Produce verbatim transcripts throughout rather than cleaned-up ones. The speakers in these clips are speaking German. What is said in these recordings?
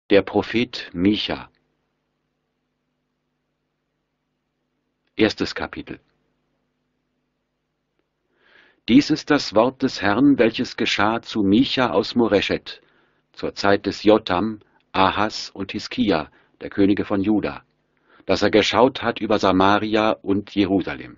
Der Prophet Micha. Erstes Kapitel. Dies ist das Wort des Herrn, welches geschah zu Micha aus Moreschet, zur Zeit des Jotam, Ahas und Hiskia, der Könige von Juda, dass er geschaut hat über Samaria und Jerusalem.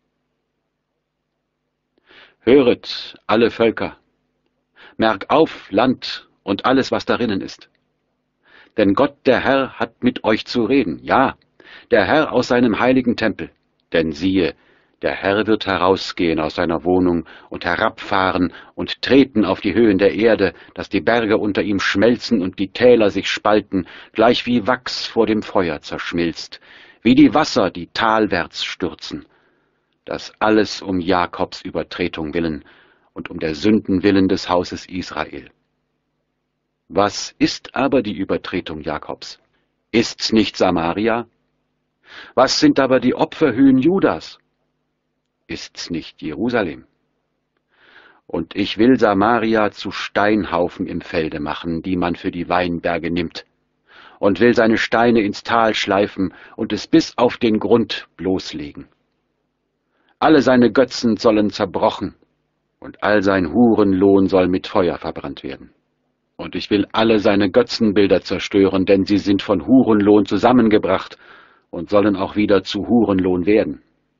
Höret, alle Völker, merk auf, Land und alles, was darinnen ist. Denn Gott, der Herr, hat mit euch zu reden, ja, der Herr aus seinem heiligen Tempel. Denn siehe, der Herr wird herausgehen aus seiner Wohnung und herabfahren und treten auf die Höhen der Erde, dass die Berge unter ihm schmelzen und die Täler sich spalten, gleich wie Wachs vor dem Feuer zerschmilzt, wie die Wasser, die talwärts stürzen. Das alles um Jakobs Übertretung willen und um der Sünden willen des Hauses Israel. Was ist aber die Übertretung Jakobs? Ist's nicht Samaria? Was sind aber die Opferhöhen Judas? Ist's nicht Jerusalem? Und ich will Samaria zu Steinhaufen im Felde machen, die man für die Weinberge nimmt, und will seine Steine ins Tal schleifen und es bis auf den Grund bloßlegen. Alle seine Götzen sollen zerbrochen, und all sein Hurenlohn soll mit Feuer verbrannt werden. Und ich will alle seine Götzenbilder zerstören, denn sie sind von Hurenlohn zusammengebracht und sollen auch wieder zu Hurenlohn werden.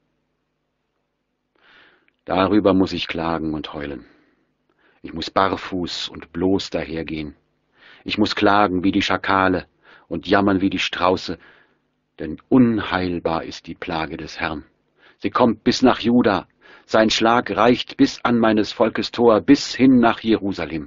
Darüber muss ich klagen und heulen. Ich muss barfuß und bloß dahergehen. Ich muss klagen wie die Schakale und jammern wie die Strauße, denn unheilbar ist die Plage des Herrn. Sie kommt bis nach Juda, sein Schlag reicht bis an meines Volkes Tor, bis hin nach Jerusalem.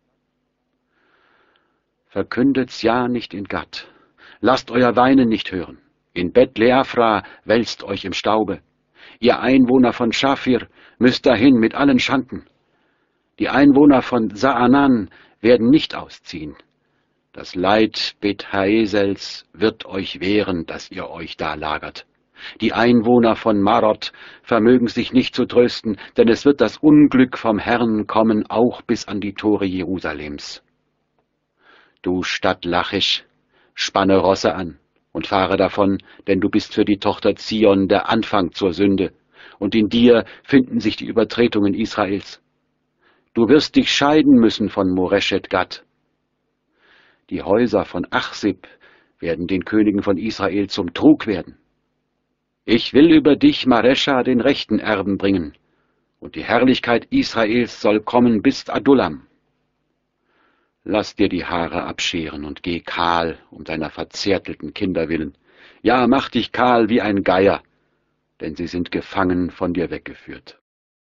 Verkündet's ja nicht in Gad, lasst euer Weinen nicht hören. In Bet-Leafra wälzt euch im Staube. Ihr Einwohner von Schafir müsst dahin mit allen Schanden. Die Einwohner von Saanan werden nicht ausziehen. Das Leid Bet-Haesels wird euch wehren, dass ihr euch da lagert. Die Einwohner von Marot vermögen sich nicht zu trösten, denn es wird das Unglück vom Herrn kommen, auch bis an die Tore Jerusalems. Du Stadt Lachisch, spanne Rosse an und fahre davon, denn du bist für die Tochter Zion der Anfang zur Sünde, und in dir finden sich die Übertretungen Israels. Du wirst dich scheiden müssen von Moreschet Gad. Die Häuser von Achsib werden den Königen von Israel zum Trug werden. Ich will über dich Marescha den rechten Erben bringen, und die Herrlichkeit Israels soll kommen bis Adullam. Lass dir die Haare abscheren und geh kahl um deiner verzärtelten Kinder willen. Ja, mach dich kahl wie ein Geier, denn sie sind gefangen von dir weggeführt.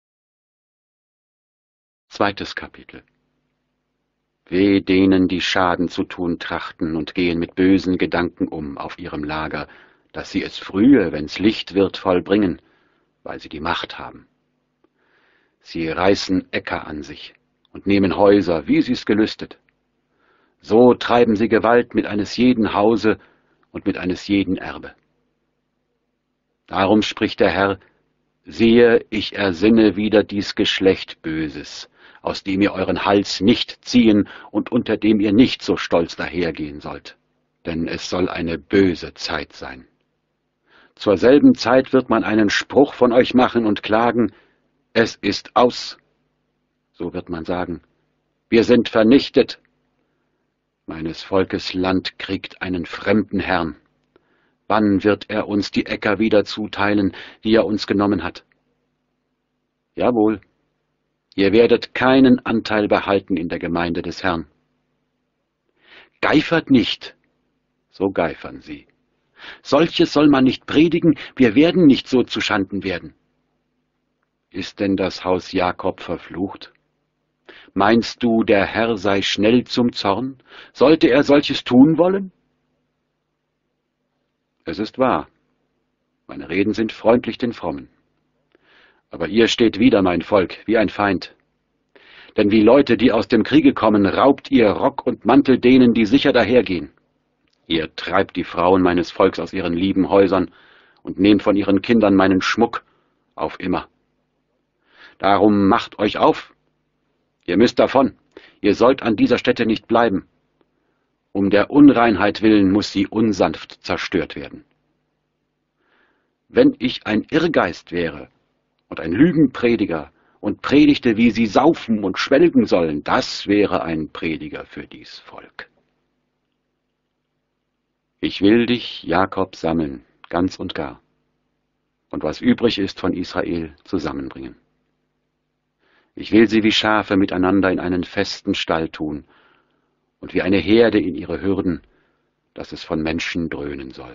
Zweites Kapitel. Weh denen, die Schaden zu tun trachten und gehen mit bösen Gedanken um auf ihrem Lager, dass sie es frühe, wenn's Licht wird, vollbringen, weil sie die Macht haben. Sie reißen Äcker an sich und nehmen Häuser, wie sie's gelüstet. So treiben sie Gewalt mit eines jeden Hause und mit eines jeden Erbe. Darum spricht der Herr, siehe, ich ersinne wieder dies Geschlecht Böses, aus dem ihr euren Hals nicht ziehen und unter dem ihr nicht so stolz dahergehen sollt. Denn es soll eine böse Zeit sein. Zur selben Zeit wird man einen Spruch von euch machen und klagen, es ist aus. So wird man sagen, wir sind vernichtet. Meines Volkes Land kriegt einen fremden Herrn. Wann wird er uns die Äcker wieder zuteilen, die er uns genommen hat? Jawohl, ihr werdet keinen Anteil behalten in der Gemeinde des Herrn. Geifert nicht, so geifern sie. Solches soll man nicht predigen, wir werden nicht so zuschanden werden. Ist denn das Haus Jakob verflucht? Meinst du, der Herr sei schnell zum Zorn? Sollte er solches tun wollen? Es ist wahr, meine Reden sind freundlich den Frommen. Aber ihr steht wider mein Volk, wie ein Feind. Denn wie Leute, die aus dem Kriege kommen, raubt ihr Rock und Mantel denen, die sicher dahergehen. Ihr treibt die Frauen meines Volks aus ihren lieben Häusern und nehmt von ihren Kindern meinen Schmuck auf immer. Darum macht euch auf, ihr müsst davon, ihr sollt an dieser Stätte nicht bleiben. Um der Unreinheit willen muss sie unsanft zerstört werden. Wenn ich ein Irrgeist wäre und ein Lügenprediger und predigte, wie sie saufen und schwelgen sollen, das wäre ein Prediger für dies Volk. Ich will dich, Jakob, sammeln, ganz und gar, und was übrig ist von Israel zusammenbringen. Ich will sie wie Schafe miteinander in einen festen Stall tun und wie eine Herde in ihre Hürden, dass es von Menschen dröhnen soll.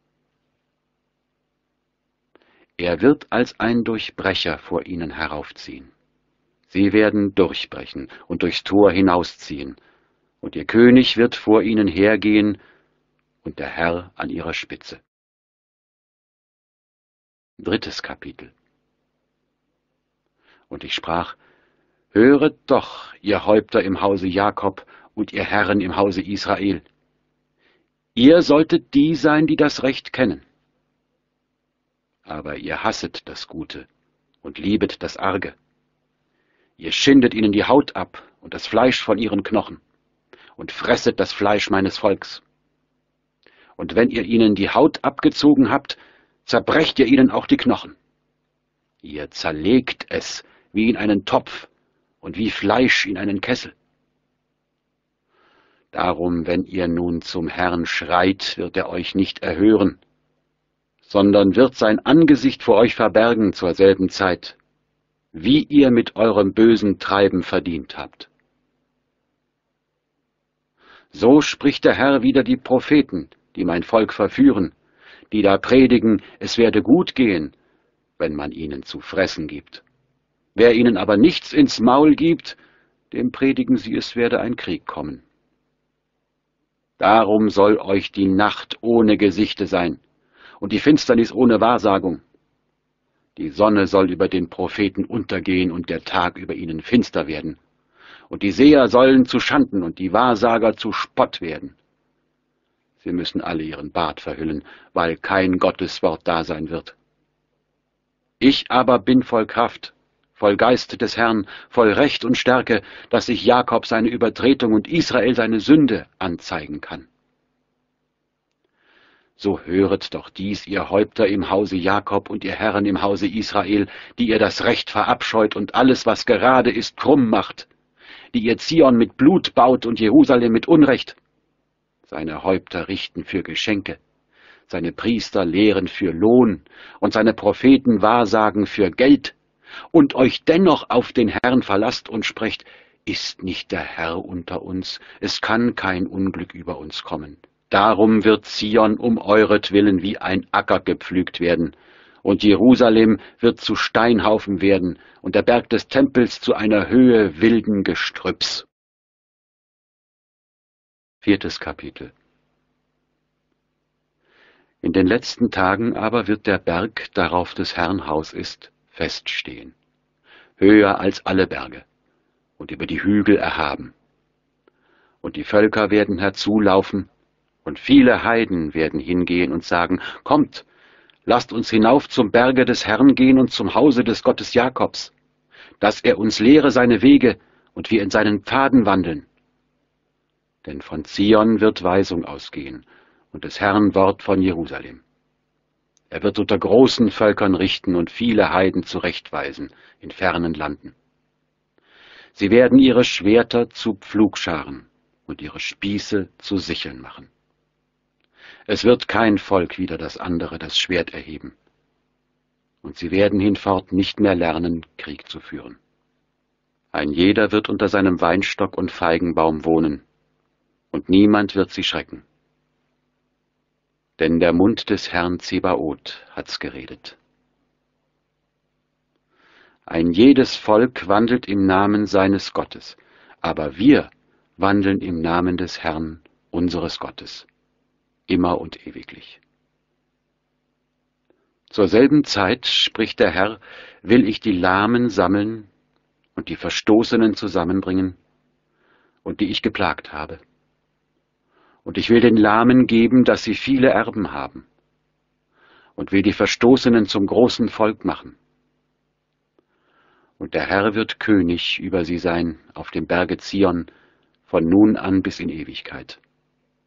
Er wird als ein Durchbrecher vor ihnen heraufziehen. Sie werden durchbrechen und durchs Tor hinausziehen, und ihr König wird vor ihnen hergehen und der Herr an ihrer Spitze. Drittes Kapitel. Und ich sprach: Höret doch, ihr Häupter im Hause Jakob und ihr Herren im Hause Israel. Ihr solltet die sein, die das Recht kennen. Aber ihr hasset das Gute und liebet das Arge. Ihr schindet ihnen die Haut ab und das Fleisch von ihren Knochen und fresset das Fleisch meines Volks. Und wenn ihr ihnen die Haut abgezogen habt, zerbrecht ihr ihnen auch die Knochen. Ihr zerlegt es wie in einen Topf und wie Fleisch in einen Kessel. Darum, wenn ihr nun zum Herrn schreit, wird er euch nicht erhören, sondern wird sein Angesicht vor euch verbergen zur selben Zeit, wie ihr mit eurem bösen Treiben verdient habt. So spricht der Herr wider die Propheten, die mein Volk verführen, die da predigen, es werde gut gehen, wenn man ihnen zu fressen gibt. Wer ihnen aber nichts ins Maul gibt, dem predigen sie, es werde ein Krieg kommen. Darum soll euch die Nacht ohne Gesichte sein und die Finsternis ohne Wahrsagung. Die Sonne soll über den Propheten untergehen und der Tag über ihnen finster werden. Und die Seher sollen zu Schanden und die Wahrsager zu Spott werden. Sie müssen alle ihren Bart verhüllen, weil kein Gotteswort da sein wird. Ich aber bin voll Kraft, voll Geist des Herrn, voll Recht und Stärke, dass ich Jakob seine Übertretung und Israel seine Sünde anzeigen kann. So höret doch dies, ihr Häupter im Hause Jakob und ihr Herren im Hause Israel, die ihr das Recht verabscheut und alles, was gerade ist, krumm macht, die ihr Zion mit Blut baut und Jerusalem mit Unrecht. Seine Häupter richten für Geschenke, seine Priester lehren für Lohn und seine Propheten wahrsagen für Geld, und euch dennoch auf den Herrn verlasst und sprecht: Ist nicht der Herr unter uns? Es kann kein Unglück über uns kommen. Darum wird Zion um euretwillen wie ein Acker gepflügt werden, und Jerusalem wird zu Steinhaufen werden, und der Berg des Tempels zu einer Höhe wilden Gestrüpps. Viertes Kapitel. In den letzten Tagen aber wird der Berg, darauf des Herrn Haus ist, feststehen, höher als alle Berge und über die Hügel erhaben. Und die Völker werden herzulaufen, und viele Heiden werden hingehen und sagen: Kommt, lasst uns hinauf zum Berge des Herrn gehen und zum Hause des Gottes Jakobs, dass er uns lehre seine Wege und wir in seinen Pfaden wandeln. Denn von Zion wird Weisung ausgehen und des Herrn Wort von Jerusalem. Er wird unter großen Völkern richten und viele Heiden zurechtweisen in fernen Landen. Sie werden ihre Schwerter zu Pflugscharen und ihre Spieße zu Sicheln machen. Es wird kein Volk wider das andere das Schwert erheben, und sie werden hinfort nicht mehr lernen, Krieg zu führen. Ein jeder wird unter seinem Weinstock und Feigenbaum wohnen, und niemand wird sie schrecken. Denn der Mund des Herrn Zebaoth hat's geredet. Ein jedes Volk wandelt im Namen seines Gottes, aber wir wandeln im Namen des Herrn, unseres Gottes, immer und ewiglich. Zur selben Zeit, spricht der Herr, will ich die Lahmen sammeln und die Verstoßenen zusammenbringen und die ich geplagt habe. Und ich will den Lahmen geben, dass sie viele Erben haben, und will die Verstoßenen zum großen Volk machen. Und der Herr wird König über sie sein auf dem Berge Zion, von nun an bis in Ewigkeit.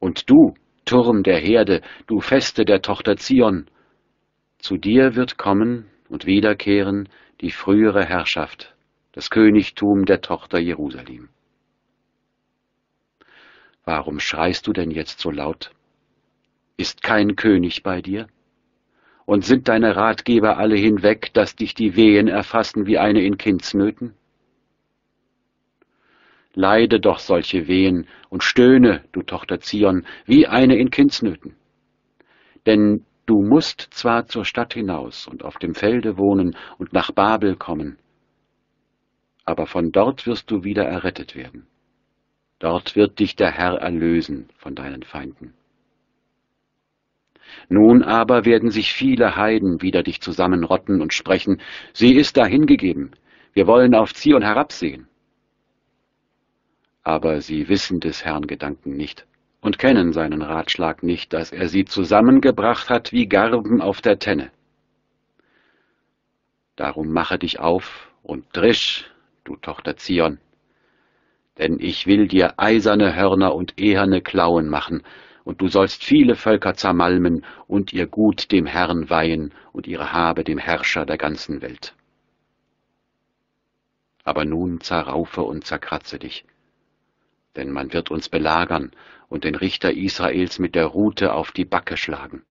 Und du, Turm der Herde, du Feste der Tochter Zion, zu dir wird kommen und wiederkehren die frühere Herrschaft, das Königtum der Tochter Jerusalem. Warum schreist du denn jetzt so laut? Ist kein König bei dir? Und sind deine Ratgeber alle hinweg, dass dich die Wehen erfassen wie eine in Kindsnöten? Leide doch solche Wehen und stöhne, du Tochter Zion, wie eine in Kindsnöten. Denn du musst zwar zur Stadt hinaus und auf dem Felde wohnen und nach Babel kommen, aber von dort wirst du wieder errettet werden. Dort wird dich der Herr erlösen von deinen Feinden. Nun aber werden sich viele Heiden wider dich zusammenrotten und sprechen, sie ist dahingegeben, wir wollen auf Zion herabsehen. Aber sie wissen des Herrn Gedanken nicht und kennen seinen Ratschlag nicht, dass er sie zusammengebracht hat wie Garben auf der Tenne. Darum mache dich auf und drisch, du Tochter Zion, denn ich will dir eiserne Hörner und eherne Klauen machen, und du sollst viele Völker zermalmen und ihr Gut dem Herrn weihen und ihre Habe dem Herrscher der ganzen Welt. Aber nun zerraufe und zerkratze dich, denn man wird uns belagern und den Richter Israels mit der Rute auf die Backe schlagen.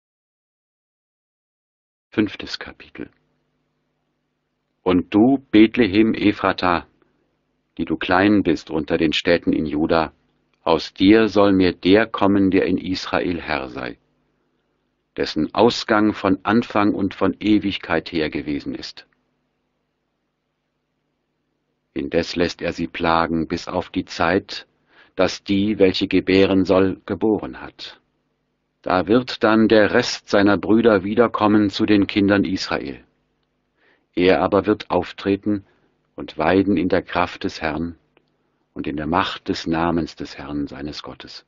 Fünftes Kapitel. Und du, Bethlehem Ephrata, die du klein bist unter den Städten in Juda, aus dir soll mir der kommen, der in Israel Herr sei, dessen Ausgang von Anfang und von Ewigkeit her gewesen ist. Indes lässt er sie plagen bis auf die Zeit, dass die, welche gebären soll, geboren hat. Da wird dann der Rest seiner Brüder wiederkommen zu den Kindern Israel. Er aber wird auftreten und weiden in der Kraft des Herrn und in der Macht des Namens des Herrn seines Gottes.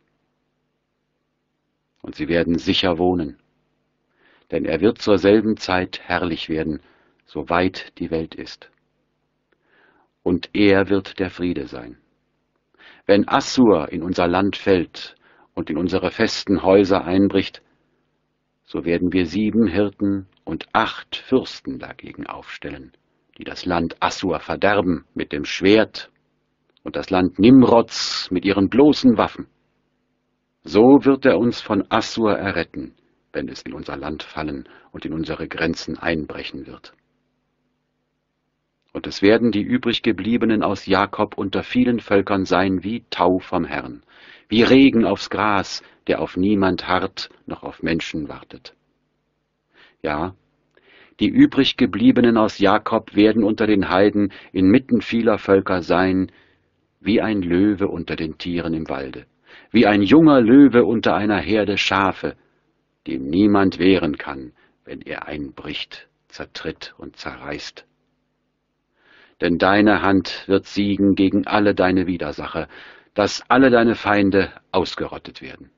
Und sie werden sicher wohnen, denn er wird zur selben Zeit herrlich werden, so weit die Welt ist. Und er wird der Friede sein. Wenn Assur in unser Land fällt und in unsere festen Häuser einbricht, so werden wir sieben Hirten und acht Fürsten dagegen aufstellen, die das Land Assur verderben mit dem Schwert und das Land Nimrods mit ihren bloßen Waffen. So wird er uns von Assur erretten, wenn es in unser Land fallen und in unsere Grenzen einbrechen wird. Und es werden die übriggebliebenen aus Jakob unter vielen Völkern sein wie Tau vom Herrn, wie Regen aufs Gras, der auf niemand harrt, noch auf Menschen wartet. Ja, die übriggebliebenen aus Jakob werden unter den Heiden inmitten vieler Völker sein, wie ein Löwe unter den Tieren im Walde, wie ein junger Löwe unter einer Herde Schafe, dem niemand wehren kann, wenn er einbricht, zertritt und zerreißt. Denn deine Hand wird siegen gegen alle deine Widersacher, dass alle deine Feinde ausgerottet werden.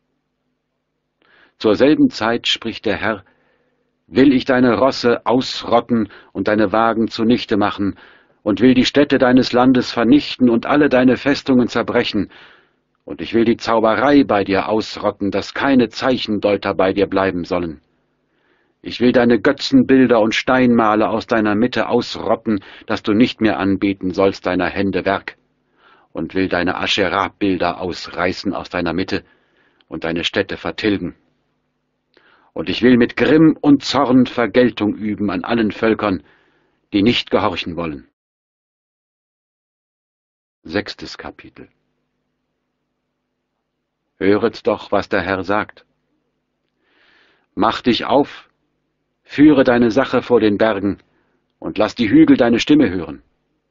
Zur selben Zeit spricht der Herr, will ich deine Rosse ausrotten und deine Wagen zunichte machen und will die Städte deines Landes vernichten und alle deine Festungen zerbrechen, und ich will die Zauberei bei dir ausrotten, dass keine Zeichendeuter bei dir bleiben sollen. Ich will deine Götzenbilder und Steinmale aus deiner Mitte ausrotten, dass du nicht mehr anbeten sollst deiner Hände Werk, und will deine Aschera-Bilder ausreißen aus deiner Mitte und deine Städte vertilgen. Und ich will mit Grimm und Zorn Vergeltung üben an allen Völkern, die nicht gehorchen wollen. Sechstes Kapitel. Höret doch, was der Herr sagt. Mach dich auf, führe deine Sache vor den Bergen und lass die Hügel deine Stimme hören.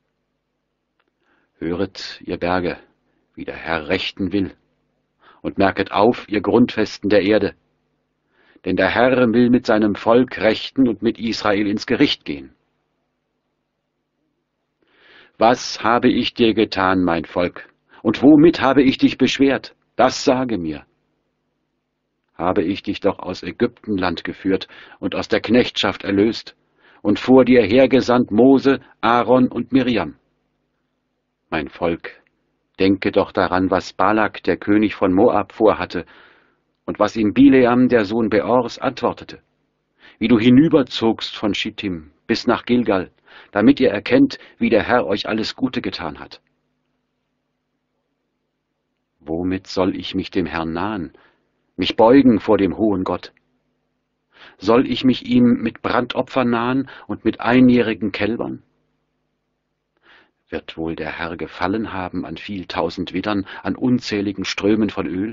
Höret, ihr Berge, wie der Herr rechten will, und merket auf, ihr Grundfesten der Erde. Denn der Herr will mit seinem Volk rechten und mit Israel ins Gericht gehen. Was habe ich dir getan, mein Volk, und womit habe ich dich beschwert? Das sage mir. Habe ich dich doch aus Ägyptenland geführt und aus der Knechtschaft erlöst und vor dir hergesandt Mose, Aaron und Miriam. Mein Volk, Denke doch daran, was Balak, der König von Moab, vorhatte und was ihm Bileam, der Sohn Beors, antwortete, wie du hinüberzogst von Schittim bis nach Gilgal, damit ihr erkennt, wie der Herr euch alles Gute getan hat. Womit soll ich mich dem Herrn nahen, mich beugen vor dem hohen Gott? Soll ich mich ihm mit Brandopfern nahen und mit einjährigen Kälbern? Wird wohl der Herr gefallen haben an viel tausend Widdern, an unzähligen Strömen von Öl?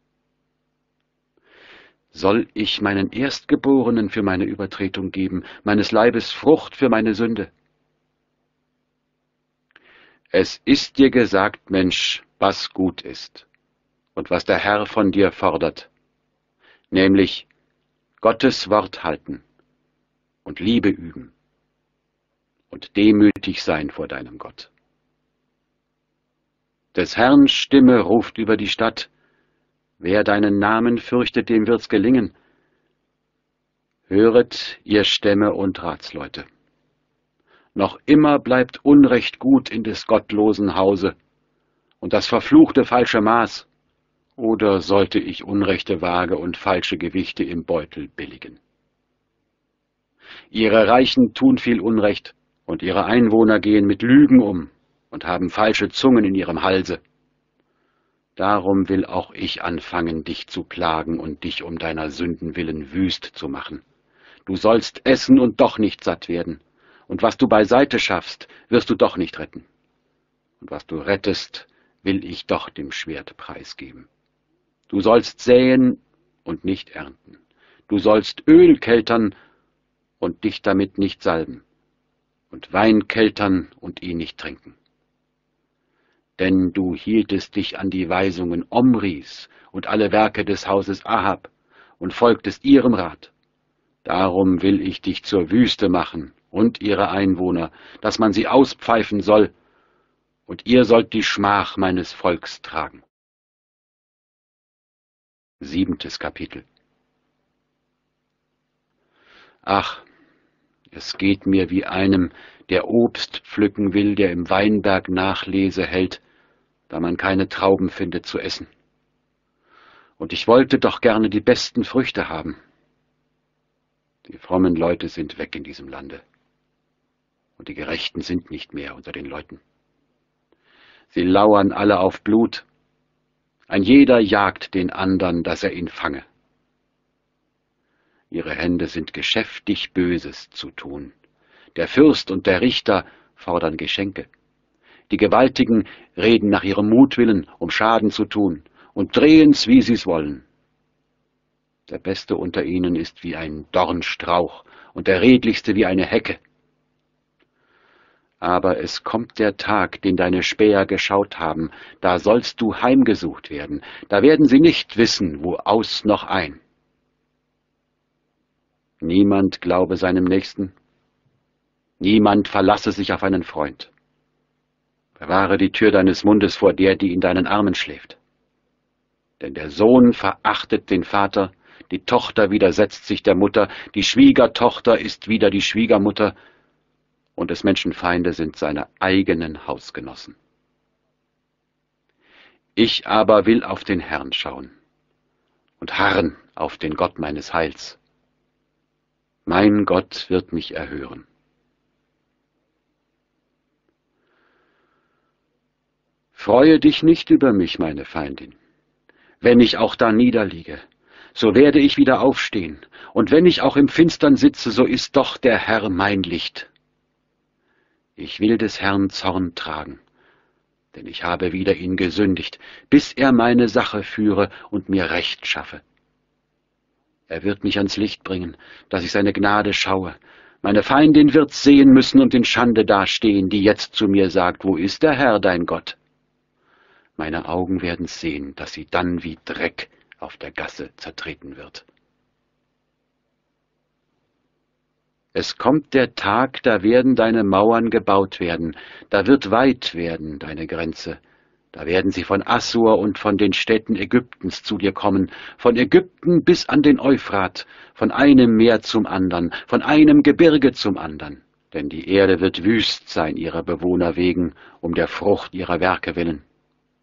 Soll ich meinen Erstgeborenen für meine Übertretung geben, meines Leibes Frucht für meine Sünde? Es ist dir gesagt, Mensch, was gut ist und was der Herr von dir fordert, nämlich Gottes Wort halten und Liebe üben und demütig sein vor deinem Gott. Des Herrn Stimme ruft über die Stadt, wer deinen Namen fürchtet, dem wird's gelingen. Höret, ihr Stämme und Ratsleute. Noch immer bleibt Unrecht gut in des gottlosen Hause und das verfluchte falsche Maß. Oder sollte ich unrechte Waage und falsche Gewichte im Beutel billigen? Ihre Reichen tun viel Unrecht, und ihre Einwohner gehen mit Lügen um und haben falsche Zungen in ihrem Halse. Darum will auch ich anfangen, dich zu plagen und dich um deiner Sünden willen wüst zu machen. Du sollst essen und doch nicht satt werden, und was du beiseite schaffst, wirst du doch nicht retten. Und was du rettest, will ich doch dem Schwert preisgeben. Du sollst säen und nicht ernten. Du sollst Öl keltern und dich damit nicht salben. Und Wein keltern und ihn nicht trinken. Denn du hieltest dich an die Weisungen Omris und alle Werke des Hauses Ahab und folgtest ihrem Rat. Darum will ich dich zur Wüste machen und ihre Einwohner, dass man sie auspfeifen soll, und ihr sollt die Schmach meines Volks tragen. Siebentes Kapitel. Ach, es geht mir wie einem, der Obst pflücken will, der im Weinberg Nachlese hält, da man keine Trauben findet zu essen. Und ich wollte doch gerne die besten Früchte haben. Die frommen Leute sind weg in diesem Lande, und die Gerechten sind nicht mehr unter den Leuten. Sie lauern alle auf Blut, ein jeder jagt den andern, dass er ihn fange. Ihre Hände sind geschäftig Böses zu tun. Der Fürst und der Richter fordern Geschenke. Die Gewaltigen reden nach ihrem Mutwillen, um Schaden zu tun, und drehen's, wie sie's wollen. Der Beste unter ihnen ist wie ein Dornstrauch und der Redlichste wie eine Hecke. Aber es kommt der Tag, den deine Späher geschaut haben, da sollst du heimgesucht werden, da werden sie nicht wissen, wo aus noch ein. Niemand glaube seinem Nächsten, niemand verlasse sich auf einen Freund. Bewahre die Tür deines Mundes vor der, die in deinen Armen schläft. Denn der Sohn verachtet den Vater, die Tochter widersetzt sich der Mutter, die Schwiegertochter ist wieder die Schwiegermutter, und des Menschen Feinde sind seine eigenen Hausgenossen. Ich aber will auf den Herrn schauen und harren auf den Gott meines Heils. Mein Gott wird mich erhören. Freue dich nicht über mich, meine Feindin. Wenn ich auch da niederliege, so werde ich wieder aufstehen, und wenn ich auch im Finstern sitze, so ist doch der Herr mein Licht. Ich will des Herrn Zorn tragen, denn ich habe wider ihn gesündigt, bis er meine Sache führe und mir Recht schaffe. Er wird mich ans Licht bringen, dass ich seine Gnade schaue. Meine Feindin wird's sehen müssen und in Schande dastehen, die jetzt zu mir sagt, wo ist der Herr, dein Gott? Meine Augen werden's sehen, dass sie dann wie Dreck auf der Gasse zertreten wird. Es kommt der Tag, da werden deine Mauern gebaut werden, da wird weit werden deine Grenze. Da werden sie von Assur und von den Städten Ägyptens zu dir kommen, von Ägypten bis an den Euphrat, von einem Meer zum andern, von einem Gebirge zum andern. Denn die Erde wird wüst sein ihrer Bewohner wegen, um der Frucht ihrer Werke willen.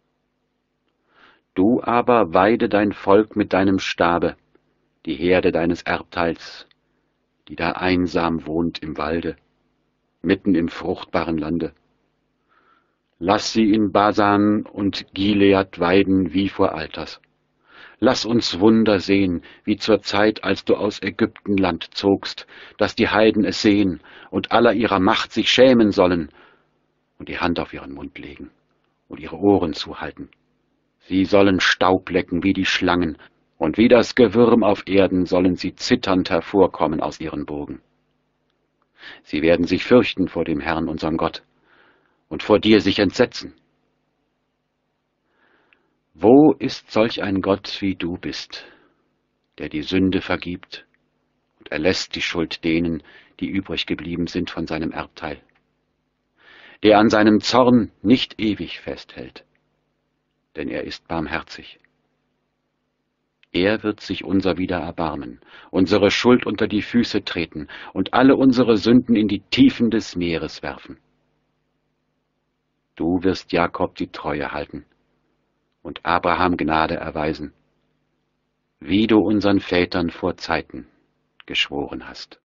Du aber weide dein Volk mit deinem Stabe, die Herde deines Erbteils, die da einsam wohnt im Walde, mitten im fruchtbaren Lande. Lass sie in Basan und Gilead weiden wie vor Alters. Lass uns Wunder sehen, wie zur Zeit, als du aus Ägypten Land zogst, dass die Heiden es sehen und aller ihrer Macht sich schämen sollen und die Hand auf ihren Mund legen und ihre Ohren zuhalten. Sie sollen Staub lecken wie die Schlangen, und wie das Gewürm auf Erden sollen sie zitternd hervorkommen aus ihren Burgen. Sie werden sich fürchten vor dem Herrn, unserem Gott, und vor dir sich entsetzen. Wo ist solch ein Gott, wie du bist, der die Sünde vergibt und erlässt die Schuld denen, die übrig geblieben sind von seinem Erbteil, der an seinem Zorn nicht ewig festhält, denn er ist barmherzig. Er wird sich unser wieder erbarmen, unsere Schuld unter die Füße treten und alle unsere Sünden in die Tiefen des Meeres werfen. Du wirst Jakob die Treue halten und Abraham Gnade erweisen, wie du unseren Vätern vor Zeiten geschworen hast.